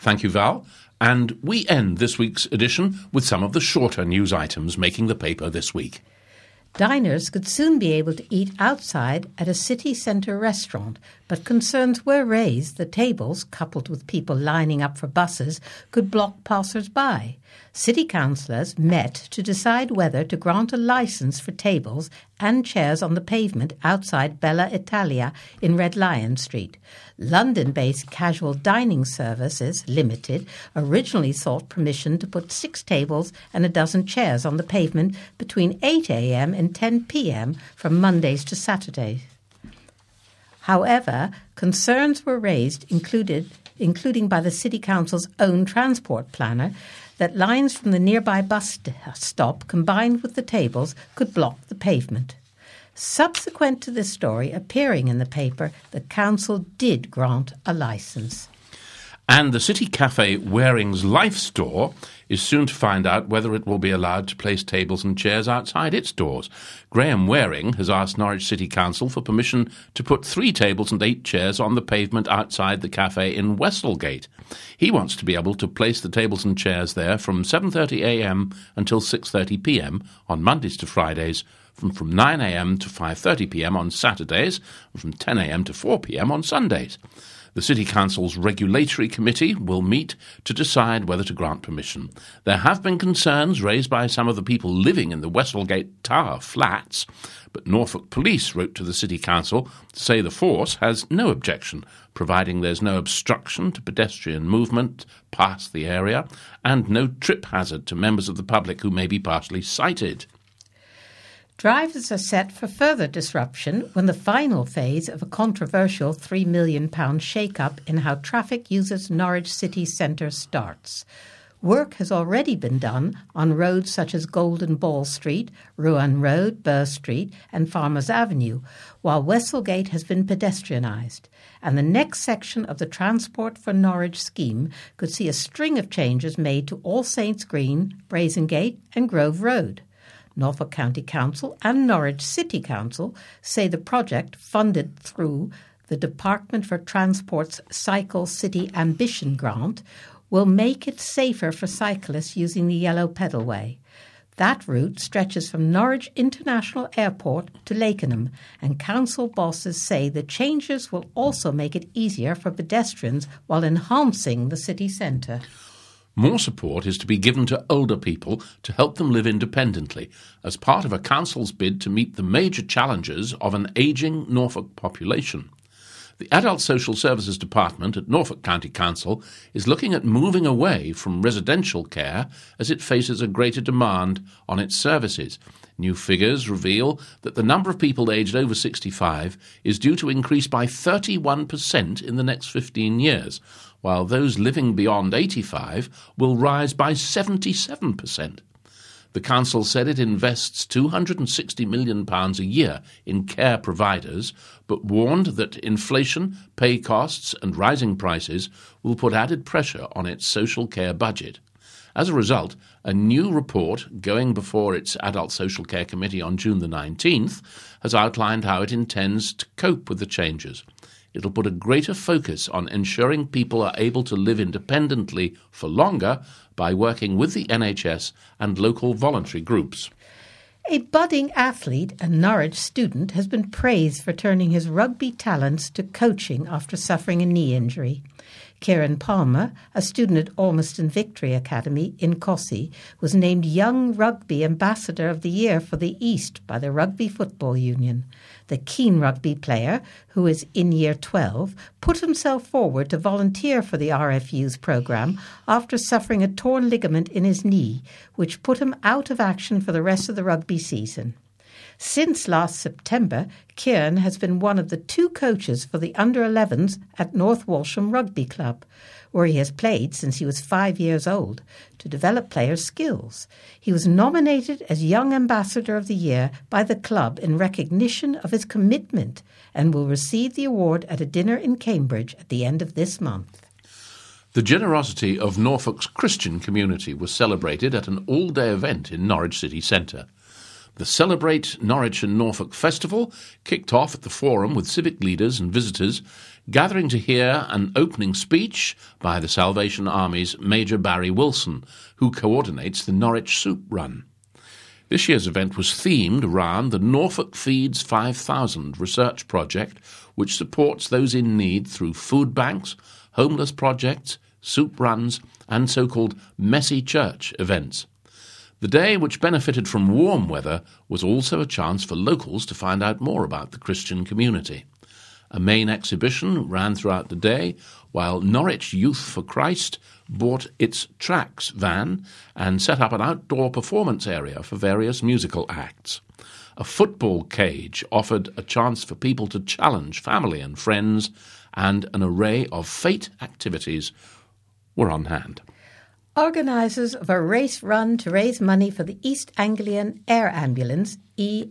Thank you, Val. And we end this week's edition with some of the shorter news items making the paper this week. Diners could soon be able to eat outside at a city centre restaurant, but concerns were raised that tables, coupled with people lining up for buses, could block passers-by. City councillors met to decide whether to grant a licence for tables and chairs on the pavement outside Bella Italia in Red Lion Street. London-based Casual Dining Services Limited originally sought permission to put 6 tables and a dozen chairs on the pavement between 8 a.m. and 10 p.m. from Mondays to Saturdays. However, concerns were raised, including by the City Council's own transport planner, that lines from the nearby bus stop combined with the tables could block the pavement. Subsequent to this story appearing in the paper, the council did grant a licence. And the City Cafe Waring's Life store is soon to find out whether it will be allowed to place tables and chairs outside its doors. Graham Waring has asked Norwich City Council for permission to put 3 tables and 8 chairs on the pavement outside the cafe in Westlegate. He wants to be able to place the tables and chairs there from 7:30 a.m. until 6:30 p.m. on Mondays to Fridays, from 9 a.m. to 5:30 p.m. on Saturdays, and from 10 a.m. to 4 p.m. on Sundays. The City Council's Regulatory Committee will meet to decide whether to grant permission. There have been concerns raised by some of the people living in the Westlegate Tower flats, but Norfolk Police wrote to the City Council to say the force has no objection, providing there's no obstruction to pedestrian movement past the area and no trip hazard to members of the public who may be partially sighted. Drivers are set for further disruption when the final phase of a controversial £3 million shake-up in how traffic uses Norwich city centre starts. Work has already been done on roads such as Golden Ball Street, Ruan Road, Burr Street and Farmers Avenue, while Westlegate has been pedestrianised. And the next section of the Transport for Norwich scheme could see a string of changes made to All Saints Green, Brazengate and Grove Road. Norfolk County Council and Norwich City Council say the project, funded through the Department for Transport's Cycle City Ambition grant, will make it safer for cyclists using the Yellow Pedalway. That route stretches from Norwich International Airport to Lakenham, and council bosses say the changes will also make it easier for pedestrians while enhancing the city centre. More support is to be given to older people to help them live independently as part of a council's bid to meet the major challenges of an ageing Norfolk population. The Adult Social Services Department at Norfolk County Council is looking at moving away from residential care as it faces a greater demand on its services. New figures reveal that the number of people aged over 65 is due to increase by 31% in the next 15 years, while those living beyond 85 will rise by 77%. The council said it invests £260 million a year in care providers, but warned that inflation, pay costs and rising prices will put added pressure on its social care budget. As a result, a new report going before its Adult Social Care Committee on June the 19th has outlined how it intends to cope with the changes. It'll put a greater focus on ensuring people are able to live independently for longer by working with the NHS and local voluntary groups. A budding athlete and Norwich student has been praised for turning his rugby talents to coaching after suffering a knee injury. Kieran Palmer, a student at Ormiston Victory Academy in Cossey, was named Young Rugby Ambassador of the Year for the East by the Rugby Football Union. The keen rugby player, who is in Year 12, put himself forward to volunteer for the RFU's programme after suffering a torn ligament in his knee, which put him out of action for the rest of the rugby season. Since last September, Kieran has been one of the 2 coaches for the under-11s at North Walsham Rugby Club, where he has played since he was 5 years old, to develop players' skills. He was nominated as Young Ambassador of the Year by the club in recognition of his commitment and will receive the award at a dinner in Cambridge at the end of this month. The generosity of Norfolk's Christian community was celebrated at an all-day event in Norwich city centre. The Celebrate Norwich and Norfolk Festival kicked off at the Forum with civic leaders and visitors gathering to hear an opening speech by the Salvation Army's Major Barry Wilson, who coordinates the Norwich Soup Run. This year's event was themed around the Norfolk Feeds 5000 research project, which supports those in need through food banks, homeless projects, soup runs, and so-called messy church events. The day, which benefited from warm weather, was also a chance for locals to find out more about the Christian community. A main exhibition ran throughout the day, while Norwich Youth for Christ bought its Tracks van and set up an outdoor performance area for various musical acts. A football cage offered a chance for people to challenge family and friends, and an array of fete activities were on hand. Organisers of a race run to raise money for the East Anglian Air Ambulance,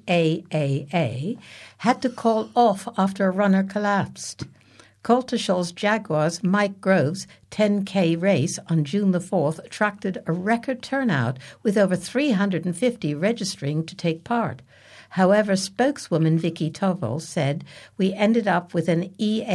EAAA, had to call off after a runner collapsed. Coltishall's Jaguars' Mike Groves' 10K race on June the 4th attracted a record turnout, with over 350 registering to take part. However, spokeswoman Vicky Tovel said, "We ended up with an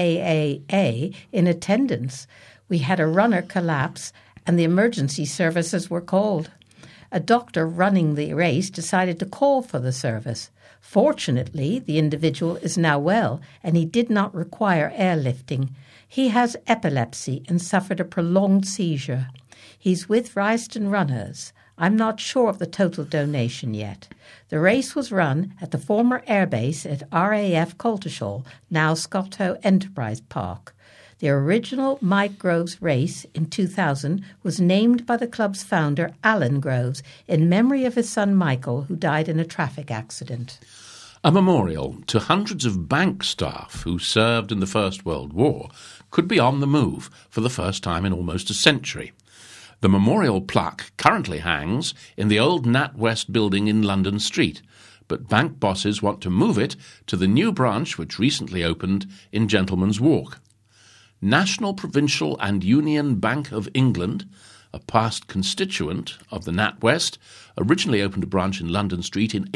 EAAA in attendance. We had a runner collapse and the emergency services were called. A doctor running the race decided to call for the service. Fortunately, the individual is now well and he did not require airlifting. He has epilepsy and suffered a prolonged seizure. He's with Ryston Runners. I'm not sure of the total donation yet." The race was run at the former airbase at RAF Coltishall, now Scottow Enterprise Park. The original Mike Groves race in 2000 was named by the club's founder, Alan Groves, in memory of his son Michael, who died in a traffic accident. A memorial to hundreds of bank staff who served in the First World War could be on the move for the first time in almost a century. The memorial plaque currently hangs in the old NatWest building in London Street, but bank bosses want to move it to the new branch which recently opened in Gentleman's Walk. National, Provincial and Union Bank of England, a past constituent of the NatWest, originally opened a branch in London Street in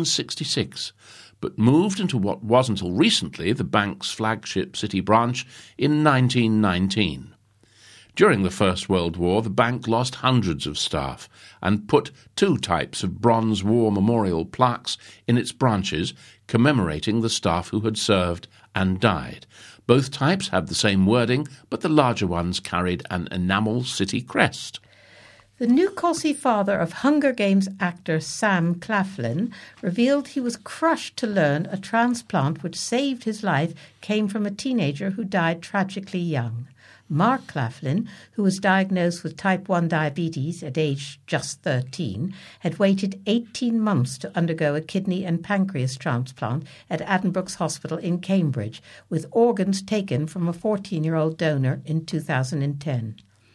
1866, but moved into what was until recently the bank's flagship city branch in 1919. During the First World War, the bank lost hundreds of staff and put two types of Bronze War memorial plaques in its branches commemorating the staff who had served and died. Both types have the same wording, but the larger ones carried an enamel city crest. The Newcastle father of Hunger Games actor Sam Claflin revealed he was crushed to learn a transplant which saved his life came from a teenager who died tragically young. Mark Claflin, who was diagnosed with type 1 diabetes at age just 13, had waited 18 months to undergo a kidney and pancreas transplant at Addenbrooke's Hospital in Cambridge, with organs taken from a 14-year-old donor in 2010.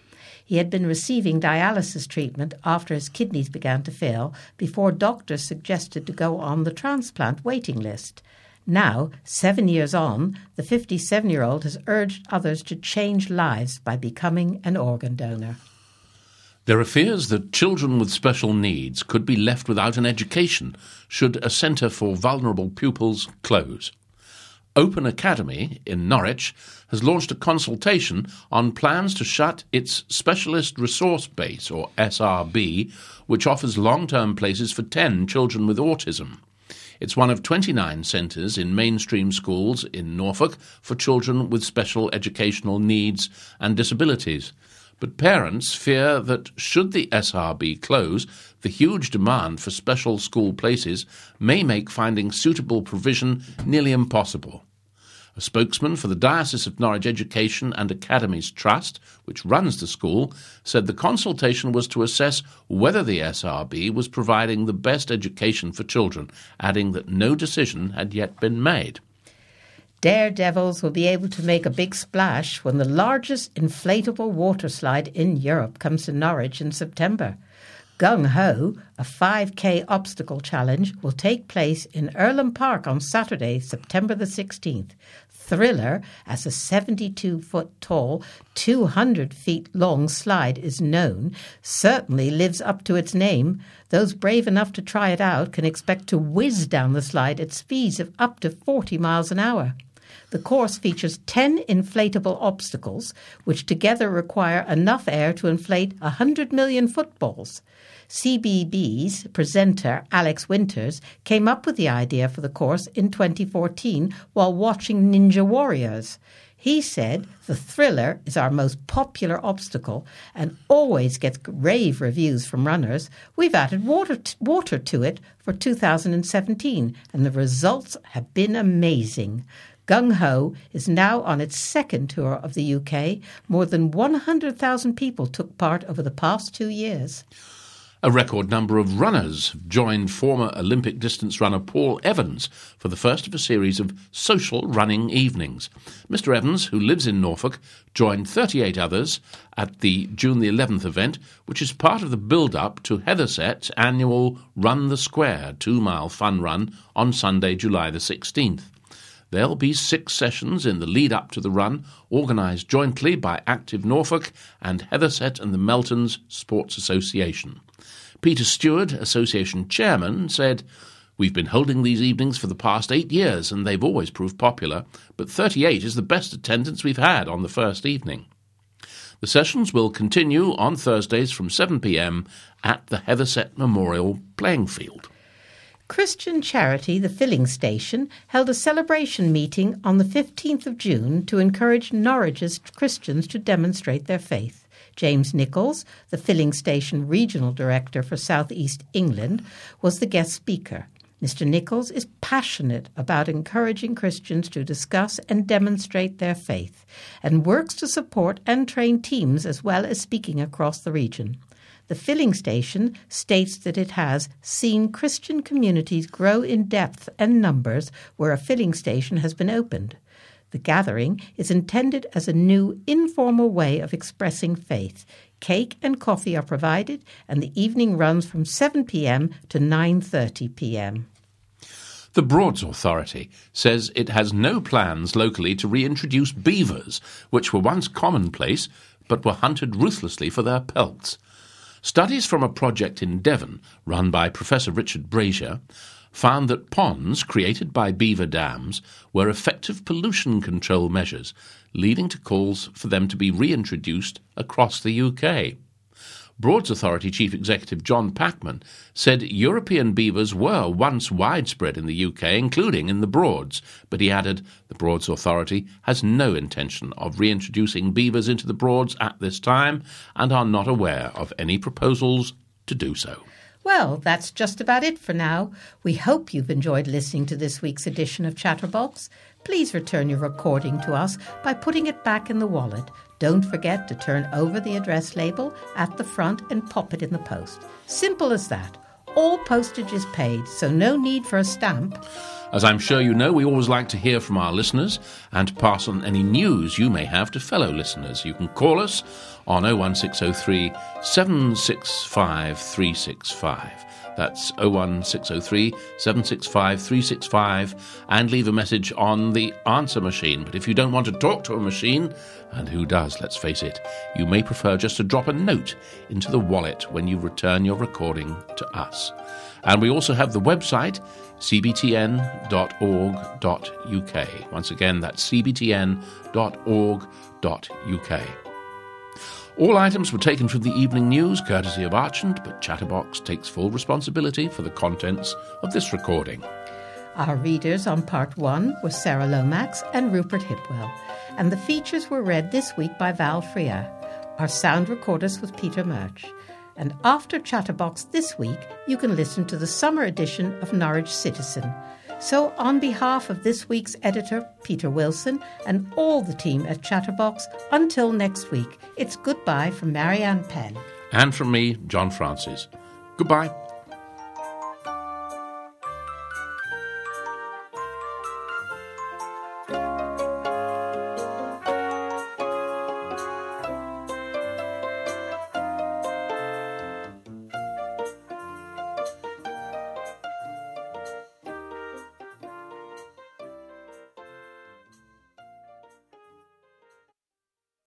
He had been receiving dialysis treatment after his kidneys began to fail before doctors suggested to go on the transplant waiting list. Now, 7 years on, the 57-year-old has urged others to change lives by becoming an organ donor. There are fears that children with special needs could be left without an education should a centre for vulnerable pupils close. Open Academy in Norwich has launched a consultation on plans to shut its Specialist Resource Base, or SRB, which offers long-term places for 10 children with autism. It's one of 29 centres in mainstream schools in Norfolk for children with special educational needs and disabilities. But parents fear that should the SRB close, the huge demand for special school places may make finding suitable provision nearly impossible. A spokesman for the Diocese of Norwich Education and Academies Trust, which runs the school, said the consultation was to assess whether the SRB was providing the best education for children, adding that no decision had yet been made. Daredevils will be able to make a big splash when the largest inflatable water slide in Europe comes to Norwich in September. Gung Ho, a 5K obstacle challenge, will take place in Earlham Park on Saturday, September the 16th. Thriller, as a 72-foot-tall, 200-feet-long slide is known, certainly lives up to its name. Those brave enough to try it out can expect to whiz down the slide at speeds of up to 40 miles an hour. The course features 10 inflatable obstacles, which together require enough air to inflate 100 million footballs. CBB's presenter, Alex Winters, came up with the idea for the course in 2014 while watching Ninja Warriors. He said the Thriller is our most popular obstacle and always gets rave reviews from runners. We've added water to it for 2017, and the results have been amazing. Gung Ho is now on its second tour of the UK. More than 100,000 people took part over the past 2 years. A record number of runners joined former Olympic distance runner Paul Evans for the first of a series of social running evenings. Mr. Evans, who lives in Norfolk, joined 38 others at the June the 11th event, which is part of the build-up to Heatherset's annual Run the Square 2-mile fun run on Sunday, July the 16th. There'll be 6 sessions in the lead-up to the run, organised jointly by Active Norfolk and Heatherset and the Meltons Sports Association. Peter Stewart, Association Chairman, said, "We've been holding these evenings for the past 8 years and they've always proved popular, but 38 is the best attendance we've had on the first evening." The sessions will continue on Thursdays from 7 p.m. at the Heatherset Memorial Playing Field. Christian charity The Filling Station held a celebration meeting on the 15th of June to encourage Norwich's Christians to demonstrate their faith. James Nichols, the Filling Station Regional Director for South East England, was the guest speaker. Mr. Nichols is passionate about encouraging Christians to discuss and demonstrate their faith, and works to support and train teams as well as speaking across the region. The Filling Station states that it has seen Christian communities grow in depth and numbers where a filling station has been opened. The gathering is intended as a new, informal way of expressing faith. Cake and coffee are provided, and the evening runs from 7 p.m. to 9:30 p.m. The Broads Authority says it has no plans locally to reintroduce beavers, which were once commonplace but were hunted ruthlessly for their pelts. Studies from a project in Devon, run by Professor Richard Brazier, found that ponds created by beaver dams were effective pollution control measures, leading to calls for them to be reintroduced across the UK. Broads Authority Chief Executive John Packman said European beavers were once widespread in the UK, including in the Broads, but he added the Broads Authority has no intention of reintroducing beavers into the Broads at this time and are not aware of any proposals to do so. Well, that's just about it for now. We hope you've enjoyed listening to this week's edition of Chatterbox. Please return your recording to us by putting it back in the wallet. Don't forget to turn over the address label at the front and pop it in the post. Simple as that. All postage is paid, so no need for a stamp. As I'm sure you know, we always like to hear from our listeners and to pass on any news you may have to fellow listeners. You can call us on 01603 765 365. That's 01603 765 365, and leave a message on the answer machine. But if you don't want to talk to a machine, and who does, let's face it, you may prefer just to drop a note into the wallet when you return your recording to us. And we also have the website, cbtn.org.uk. Once again, that's cbtn.org.uk. All items were taken from the evening news, courtesy of Archant, but Chatterbox takes full responsibility for the contents of this recording. Our readers on Part 1 were Sarah Lomax and Rupert Hipwell, and the features were read this week by Val Freer. Our sound recordist was Peter Murch. And after Chatterbox this week, you can listen to the summer edition of Norwich Citizen. So on behalf of this week's editor, Peter Wilson, and all the team at Chatterbox, until next week, it's goodbye from Marianne Penn. And from me, John Francis. Goodbye.